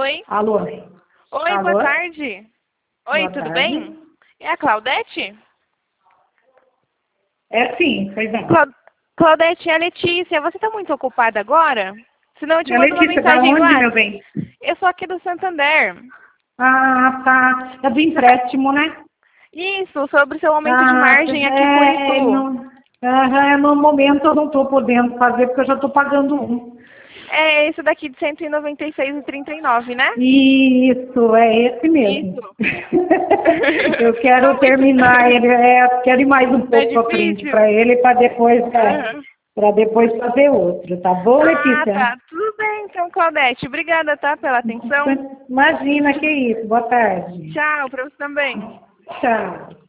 Oi. Alô? Oi, Alô? boa tarde. Oi, Boa tudo tarde. bem? É a Claudete? É sim, pois não. Claudete, é a Letícia. Você está muito ocupada agora? Senão eu te É mando uma Letícia, da mensagem no onde, meu WhatsApp. bem? Eu sou aqui do Santander. Ah, tá. É do empréstimo, né? Isso, sobre o seu aumento de Ah, margem aqui com isso. no momento eu não estou podendo fazer, porque eu já estou pagando um. É esse daqui de 196,39, né? Isso, é esse mesmo. Isso. Eu Tá quero muito... terminar ele, quero ir mais um Tá pouco para frente difícil? para ele, Aham. para depois fazer outro, tá bom, Ah, Letícia? tá. Tudo bem, então, Claudete. Obrigada, tá, pela atenção. Imagina, que isso. Boa tarde. Tchau, pra você também. Tchau.